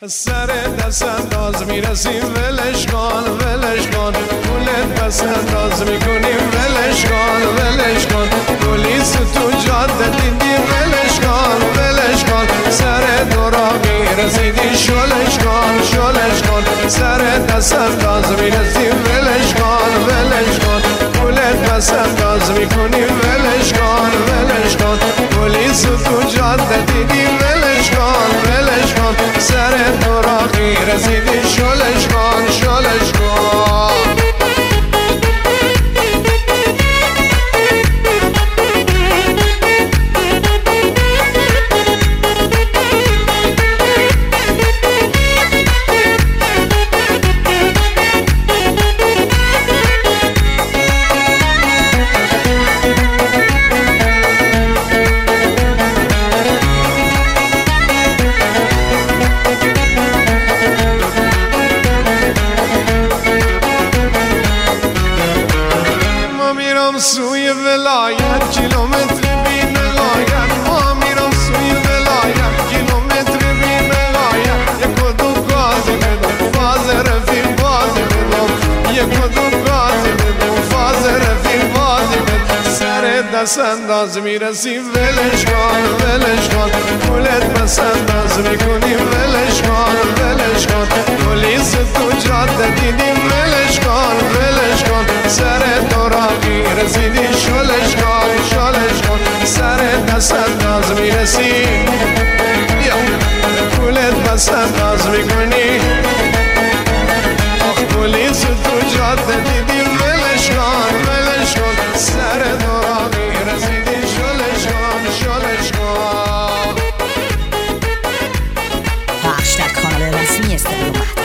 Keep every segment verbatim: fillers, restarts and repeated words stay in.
سر دست انداز میرسیم ولش کن ولش کن پولت پس انداز میکنیم ولش کن ولش کن پلیس تو جاده دیدی ولش کن ولش کن سر دوراقی رسیدی شلش کن شلش کن سر دست انداز میرسیم ولش کن ولش کن پولت پس انداز میکنیم ولش کن ولش کن پلیس تو جاده دیدی ولش کن ولش کن سر دوراقی رسیدی شلش کن شلش کن سوی ولایت کیلومتر بی نهایت ما میرم سوی ولایت کیلومتر بی نهایت یک و دو گازی بدم فاز رفیق بازی بدم یک و دو گازی بدم فاز رفیق بازی بدم سر دست انداز میرسیم ولش کن ولش کن پولت پس انداز میکنیم ولش کن ولش کن پلیس تو جاده دیدیم ولش کن ولش کن سر دوراقی رسیدی شلش کن شلش کن سر دست انداز میرسیم پولت پس انداز میکنی آخ پلیس تو جاده دیدیم ولش کن ولش کن سر دوراقی رسیدی شلش کن شلش کن پخش در کانال رسمی استقلال مهدی.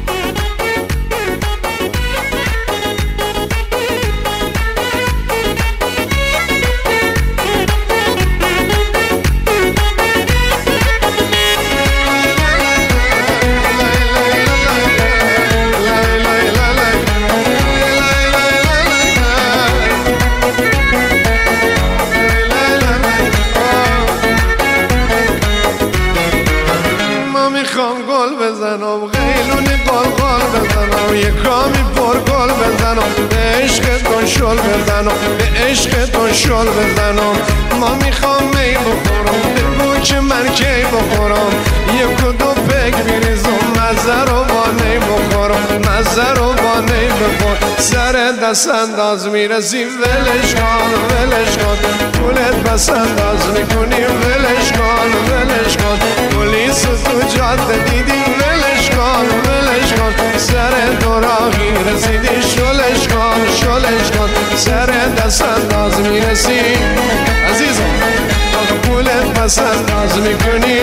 میخوام گل بزنم قیلون گل گل بزنم یه کامی پر گل بزنم به عشقتون شل بزنم به عشقتون شل بزنم ما میخوام می بخورم بگو که من کی بخورم یک و دو پک بریزم مزه رو با نی بخورم مزه رو با نی بخور سر دست انداز میرسیم ولش کن ولش کن پولت پس انداز میکنیم ولش کن ولش کن پلیس تو جاده دیدیم ولش کن ولش کن سر دوراقی رسیدی شلش کن شلش کن سر دست انداز میرسیم عزیزم آخه پولت پس انداز میکنی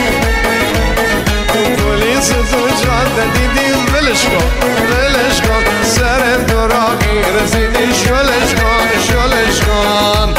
پلیس تو جاده دیدیم ولش کن ولش کن سر دوراقی رسیدی شلش کن شلش کن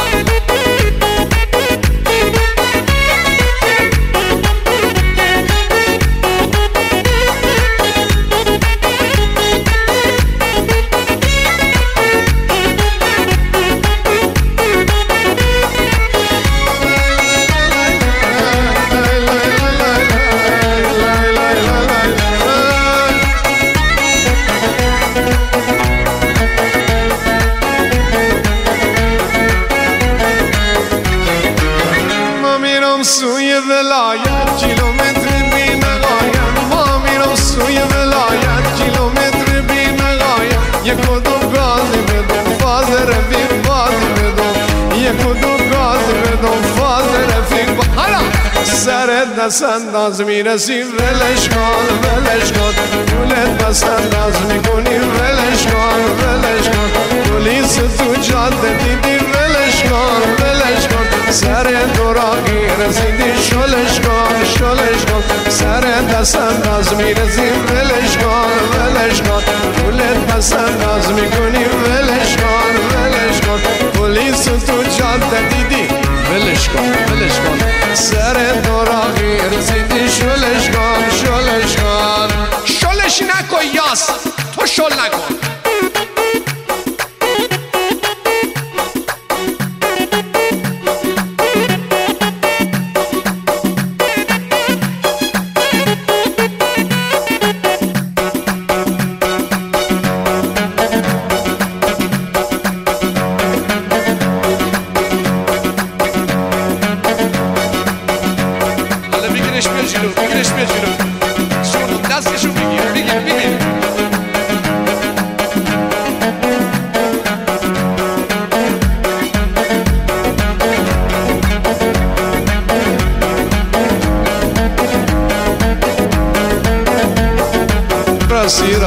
سوی ولایت کیلومتر بی نهایت ما میرم سوی ولایت کیلومتر بی نهایت یک و دو گازی بدم فاز رفیق بازی بدم یک و دو گازی بدم فاز رفیق بازی حالا سر دست انداز میرسیم ولش کن ولش کن پولت پس انداز میکنیم ولش کن ولش کن پلیس تو جاده دیدی ولش کن ولش کن سر دوراقی رسیدی شلش کن شلش کن سر دست انداز میرسیم ولش کن ولش کن پولت پس انداز میکنیم ولش کن ولش کن پلیس تو جاده دیدی ولش کن ولش کن سر دوراقی رسیدی شلش کن شلش کن شلش نکن یاس تو شل نکن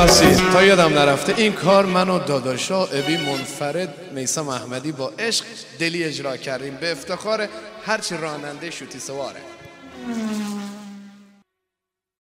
ببخشید تا یادم نرفته این کار من و داداشا ابی منفرد میثم احمدی با عشق دلی اجرا کردیم به افتخار هرچی راننده شوتی سواره.